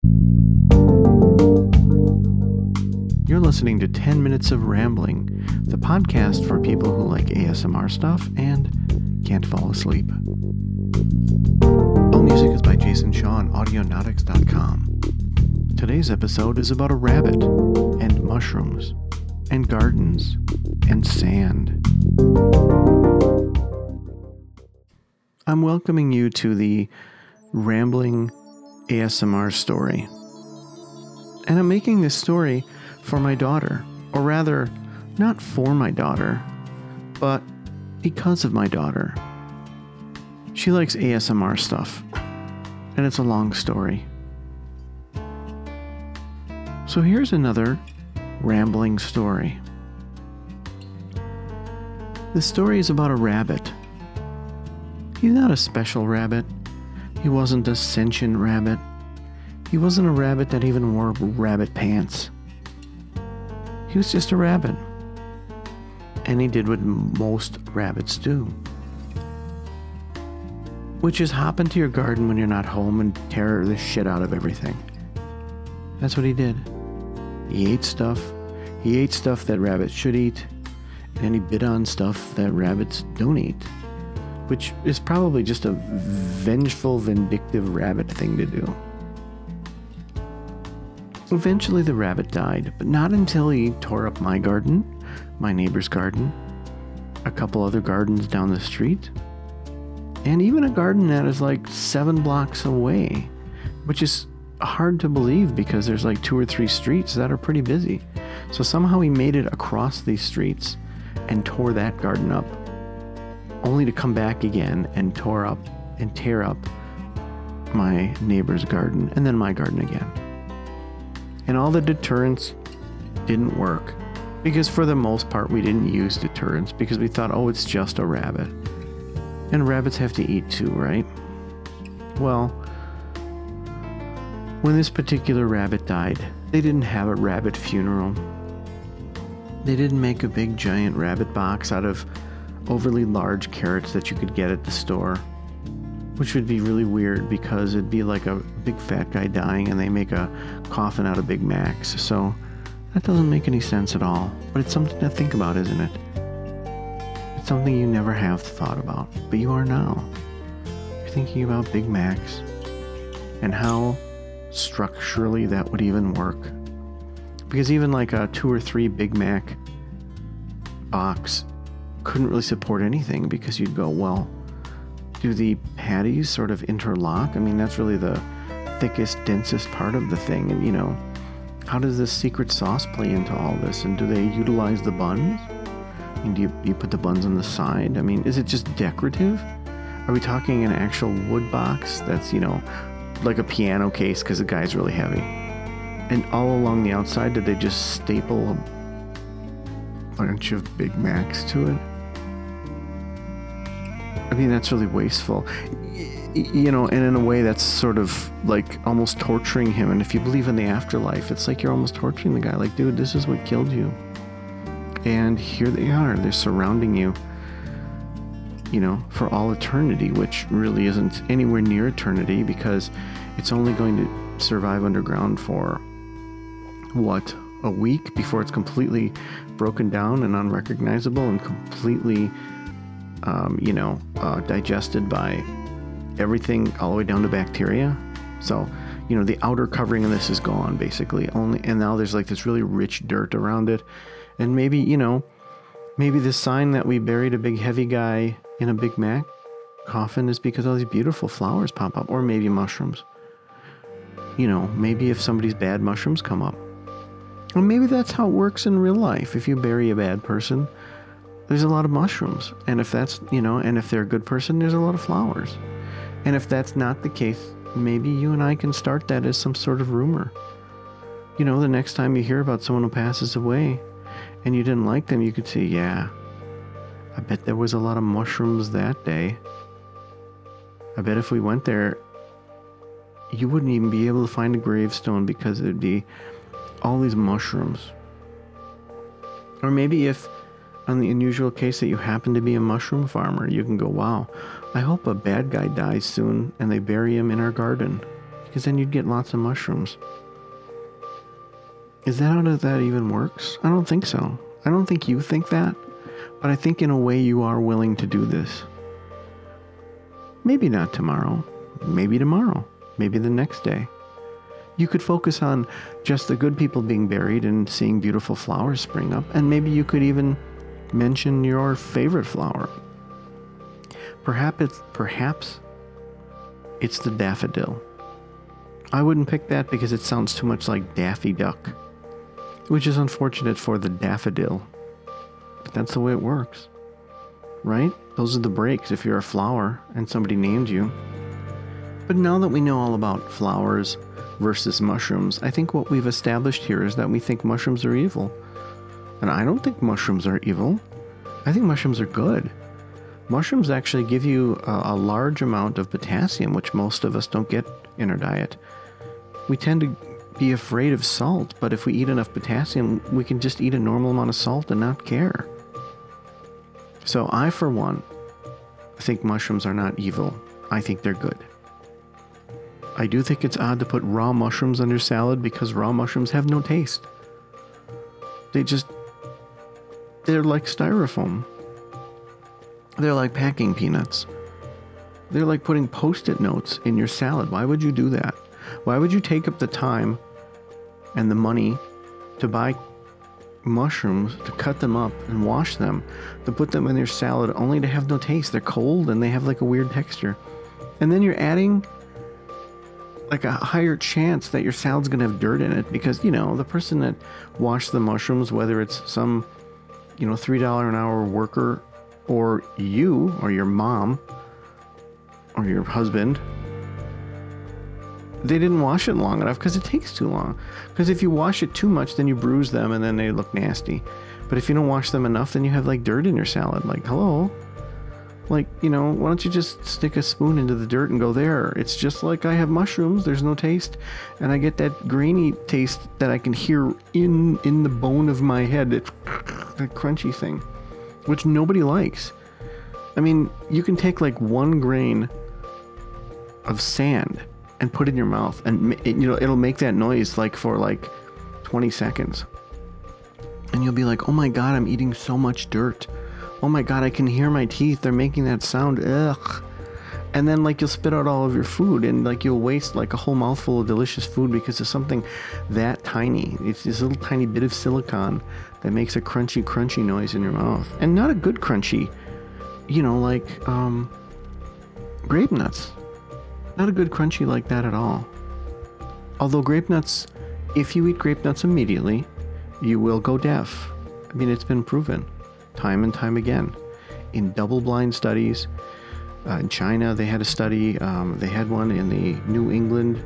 You're listening to 10 Minutes of Rambling, the podcast for people who like ASMR stuff and can't fall asleep. All music is by Jason Shaw on Audionautics.com. Today's episode is about a rabbit, and mushrooms, and gardens, and sand. I'm welcoming you to the rambling ASMR story. And I'm making this story for my daughter, or rather, not for my daughter, but because of my daughter. She likes ASMR stuff, and it's a long story. So here's another rambling story. The story is about a rabbit. He's not a special rabbit. He wasn't a sentient rabbit. He wasn't a rabbit that even wore rabbit pants. He was just a rabbit. And he did what most rabbits do, which is hop into your garden when you're not home and tear the shit out of everything. That's what he did. He ate stuff. He ate stuff that rabbits should eat. And he bit on stuff that rabbits don't eat, which is probably just a vengeful, vindictive rabbit thing to do. Eventually the rabbit died, but not until he tore up my garden, my neighbor's garden, a couple other gardens down the street, and even a garden that is like 7 blocks away, which is hard to believe because there's like 2 or 3 streets that are pretty busy. So somehow he made it across these streets and tore that garden up, only to come back again and tear up my neighbor's garden and then my garden again. And all the deterrents didn't work, because for the most part we didn't use deterrents because we thought, oh, it's just a rabbit. And rabbits have to eat too, right? Well, when this particular rabbit died, they didn't have a rabbit funeral. They didn't make a big giant rabbit box out of overly large carrots that you could get at the store, which would be really weird because it'd be like a big fat guy dying and they make a coffin out of Big Macs. So that doesn't make any sense at all. But it's something to think about, isn't it? It's something you never have thought about, but you are now. You're thinking about Big Macs and how structurally that would even work. Because even like a 2 or 3 Big Mac box couldn't really support anything, because you'd go, well, do the patties sort of interlock? I mean, that's really the thickest, densest part of the thing. And, you know, how does this secret sauce play into all this? And do they utilize the buns? I mean, do you put the buns on the side? I mean, is it just decorative? Are we talking an actual wood box that's, you know, like a piano case because the guy's really heavy? And all along the outside, did they just staple a bunch of Big Macs to it? I mean, that's really wasteful, you know, and in a way that's sort of like almost torturing him. And if you believe in the afterlife, it's like you're almost torturing the guy. Like, dude, this is what killed you. And here they are. They're surrounding you, you know, for all eternity, which really isn't anywhere near eternity, because it's only going to survive underground for, what, a week before it's completely broken down and unrecognizable and completely digested by everything all the way down to bacteria. So, you know, the outer covering of this is gone basically only, and now there's like this really rich dirt around it. And maybe, you know, maybe the sign that we buried a big heavy guy in a Big Mac coffin is because all these beautiful flowers pop up, or maybe mushrooms. You know, maybe if somebody's bad mushrooms come up. Or maybe that's how it works in real life. If you bury a bad person, there's a lot of mushrooms. And if that's, you know, and if they're a good person, there's a lot of flowers. And if that's not the case, maybe you and I can start that as some sort of rumor. You know, the next time you hear about someone who passes away and you didn't like them, you could say, yeah, I bet there was a lot of mushrooms that day. I bet if we went there, you wouldn't even be able to find a gravestone because it'd be all these mushrooms. Or maybe if, on the unusual case that you happen to be a mushroom farmer, you can go, wow, I hope a bad guy dies soon and they bury him in our garden. because then you'd get lots of mushrooms. Is that how that even works? I don't think so. I don't think you think that, but I think in a way you are willing to do this. Maybe not tomorrow, maybe tomorrow, maybe the next day. You could focus on just the good people being buried and seeing beautiful flowers spring up, and maybe you could even mention your favorite flower. Perhaps it's the daffodil. I wouldn't pick that because it sounds too much like Daffy Duck, which is unfortunate for the daffodil. But that's the way it works, right? Those are the breaks if you're a flower and somebody named you. But now that we know all about flowers versus mushrooms, I think what we've established here is that we think mushrooms are evil. And I don't think mushrooms are evil. I think mushrooms are good. Mushrooms actually give you a large amount of potassium, which most of us don't get in our diet. We tend to be afraid of salt, but if we eat enough potassium, we can just eat a normal amount of salt and not care. So I, for one, think mushrooms are not evil. I think they're good. I do think it's odd to put raw mushrooms on your salad because raw mushrooms have no taste. They're like styrofoam. They're like packing peanuts. They're like putting Post-it notes in your salad. Why would you do that? Why would you take up the time and the money to buy mushrooms, to cut them up and wash them, to put them in your salad only to have no taste? They're cold and they have like a weird texture. And then you're adding like a higher chance that your salad's gonna have dirt in it because, the person that washed the mushrooms, whether it's some, $3 an hour worker or you or your mom or your husband, they didn't wash it long enough because it takes too long. Because if you wash it too much, then you bruise them and then they look nasty. But if you don't wash them enough, then you have like dirt in your salad. Like, hello? Like, why don't you just stick a spoon into the dirt and go there? It's just like I have mushrooms. There's no taste. And I get that grainy taste that I can hear in the bone of my head. It's that crunchy thing, which nobody likes. I mean, you can take like 1 grain of sand and put it in your mouth and, it'll make that noise like for like 20 seconds. And you'll be like, oh my God, I'm eating so much dirt. Oh my God, I can hear my teeth. They're making that sound. Ugh. And then like you'll spit out all of your food and like you'll waste like a whole mouthful of delicious food because of something that tiny. It's this little tiny bit of silicon that makes a crunchy noise in your mouth. And not a good crunchy, like grape nuts. Not a good crunchy like that at all. Although grape nuts, if you eat grape nuts immediately, you will go deaf. I mean, it's been proven time and time again in double-blind studies. In China, they had a study. They had one in the New England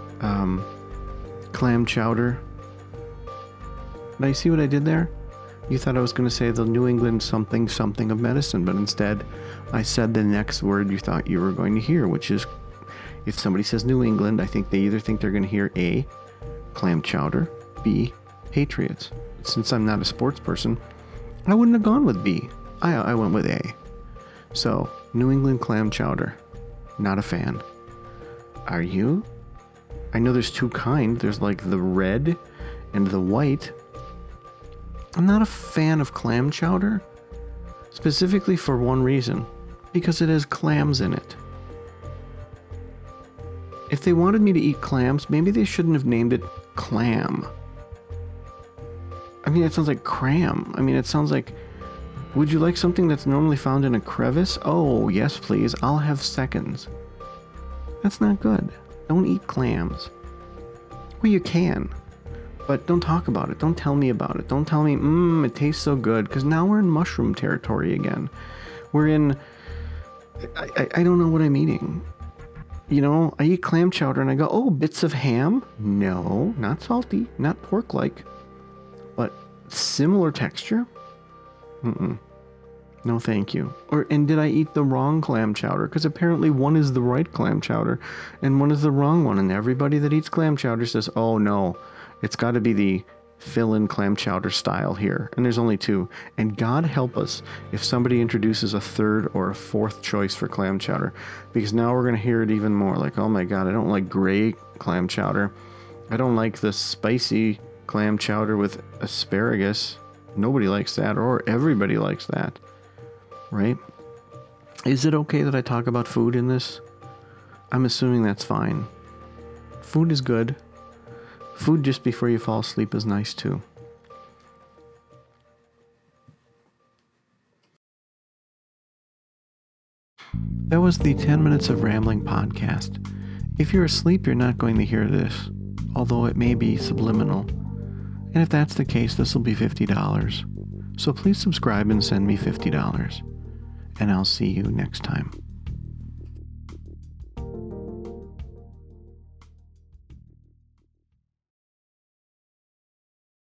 clam chowder. Did I see what I did there? You thought I was going to say the New England something of medicine, but instead I said the next word you thought you were going to hear, which is, if somebody says New England, I think they either think they're going to hear A, clam chowder, B, Patriots. Since I'm not a sports person, I wouldn't have gone with B. I went with A. So, New England clam chowder. Not a fan. Are you? I know there's 2 kinds. There's like the red and the white. I'm not a fan of clam chowder. Specifically for one reason. Because it has clams in it. If they wanted me to eat clams, maybe they shouldn't have named it clam. I mean, it sounds like cram. I mean, it sounds like, would you like something that's normally found in a crevice? Oh, yes, please. I'll have seconds. That's not good. Don't eat clams. Well, you can, but don't talk about it. Don't tell me about it. Don't tell me, it tastes so good, because now we're in mushroom territory again. We're in, I don't know what I'm eating. I eat clam chowder and I go, oh, bits of ham? No, not salty, not pork-like. But similar texture? No, thank you. And did I eat the wrong clam chowder? Because apparently one is the right clam chowder and one is the wrong one. And everybody that eats clam chowder says, oh no, it's got to be the fill-in clam chowder style here, and there's only 2. And God help us if somebody introduces a 3rd or a 4th choice for clam chowder, because now we're going to hear it even more. Like, oh my God, I don't like gray clam chowder. I don't like the spicy clam chowder with asparagus. Nobody likes that, or everybody likes that, right? Is it okay that I talk about food in this? I'm assuming that's fine. Food is good. Food just before you fall asleep is nice too. That was the 10 Minutes of Rambling podcast. If you're asleep, you're not going to hear this, although it may be subliminal. And if that's the case, this will be $50. So please subscribe and send me $50. And I'll see you next time.